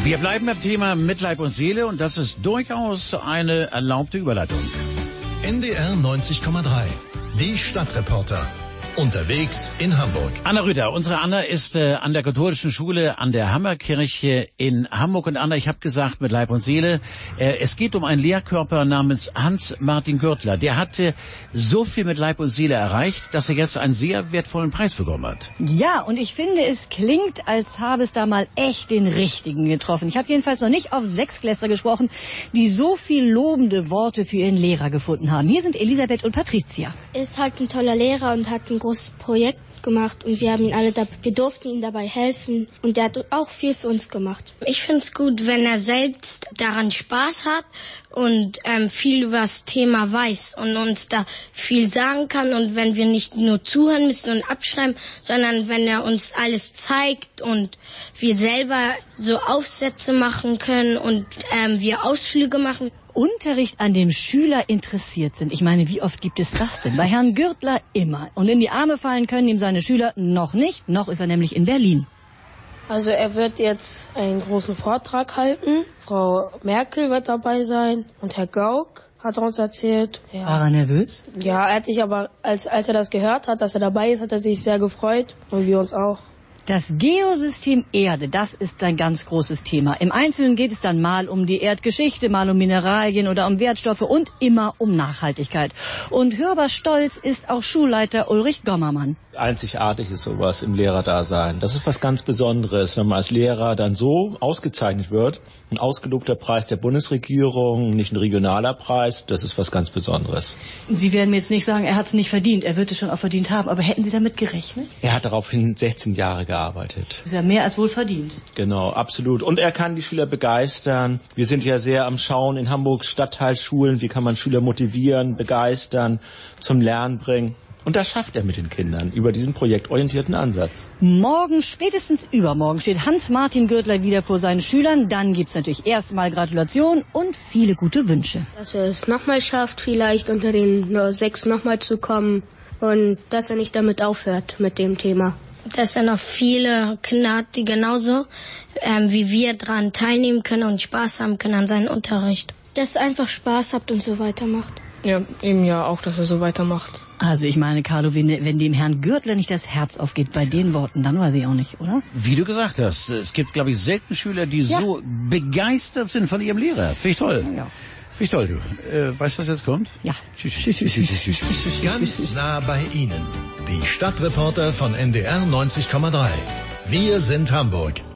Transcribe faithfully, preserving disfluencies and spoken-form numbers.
Wir bleiben beim Thema mit Leib und Seele und das ist durchaus eine erlaubte Überleitung. N D R neunzig Komma drei, die Stadtreporter. Unterwegs in Hamburg. Anna Rüder, unsere Anna ist äh, an der katholischen Schule an der Hammerkirche in Hamburg. Und Anna, ich habe gesagt, mit Leib und Seele, äh, es geht um einen Lehrkörper namens Hans-Martin Gürtler. Der hatte so viel mit Leib und Seele erreicht, dass er jetzt einen sehr wertvollen Preis bekommen hat. Ja, und ich finde, es klingt, als habe es da mal echt den Richtigen getroffen. Ich habe jedenfalls noch nicht auf Sechsklässler gesprochen, die so viel lobende Worte für ihren Lehrer gefunden haben. Hier sind Elisabeth und Patricia. Er ist halt ein toller Lehrer und hat ein großes Projekt gemacht und wir haben ihn alle da, wir durften ihm dabei helfen und er hat auch viel für uns gemacht. Ich finde es gut, wenn er selbst daran Spaß hat und ähm, viel über das Thema weiß und uns da viel sagen kann und wenn wir nicht nur zuhören müssen und abschreiben, sondern wenn er uns alles zeigt und wir selber so Aufsätze machen können und ähm, wir Ausflüge machen. Unterricht, an dem Schüler interessiert sind. Ich meine, wie oft gibt es das denn? Bei Herrn Gürtler immer. Und in die Arme fallen können ihm seine Schüler noch nicht. Noch ist er nämlich in Berlin. Also er wird jetzt einen großen Vortrag halten. Frau Merkel wird dabei sein und Herr Gauck hat uns erzählt. Ja. War er nervös? Ja, er hat sich aber, als, als er das gehört hat, dass er dabei ist, hat er sich sehr gefreut und wir uns auch. Das Geosystem Erde, das ist ein ganz großes Thema. Im Einzelnen geht es dann mal um die Erdgeschichte, mal um Mineralien oder um Wertstoffe und immer um Nachhaltigkeit. Und hörbar stolz ist auch Schulleiter Ulrich Gommermann. Einzigartig ist sowas im Lehrerdasein. Das ist was ganz Besonderes, wenn man als Lehrer dann so ausgezeichnet wird. Ein ausgelobter Preis der Bundesregierung, nicht ein regionaler Preis, das ist was ganz Besonderes. Sie werden mir jetzt nicht sagen, er hat es nicht verdient, er wird es schon auch verdient haben, aber hätten Sie damit gerechnet? Er hat daraufhin sechzehn Jahre gearbeitet. Das ist ja mehr als wohl verdient. Genau, absolut. Und er kann die Schüler begeistern. Wir sind ja sehr am Schauen in Hamburgs Stadtteilschulen, wie kann man Schüler motivieren, begeistern, zum Lernen bringen. Und das schafft er mit den Kindern über diesen projektorientierten Ansatz. Morgen, spätestens übermorgen, steht Hans-Martin Gürtler wieder vor seinen Schülern. Dann gibt's natürlich erstmal Gratulation und viele gute Wünsche. Dass er es nochmal schafft, vielleicht unter den sechs nochmal zu kommen und dass er nicht damit aufhört mit dem Thema. Dass er noch viele Kinder hat, die genauso ähm, wie wir daran teilnehmen können und Spaß haben können an seinem Unterricht. Dass er einfach Spaß habt und so weitermacht. Ja, eben ja auch, dass er so weitermacht. Also ich meine, Carlo, wenn, wenn dem Herrn Gürtler nicht das Herz aufgeht bei den Worten, dann weiß ich auch nicht, oder? Wie du gesagt hast, es gibt, glaube ich, selten Schüler, die ja. so begeistert sind von ihrem Lehrer. Finde ich toll. Ja. Finde ich toll, du. Äh, weißt du, was jetzt kommt? Ja. Tschüss, tschüss, tschüss, tschüss, tschüss, tschüss. Ganz nah bei Ihnen. Die Stadtreporter von N D R neunzig Komma drei. Wir sind Hamburg.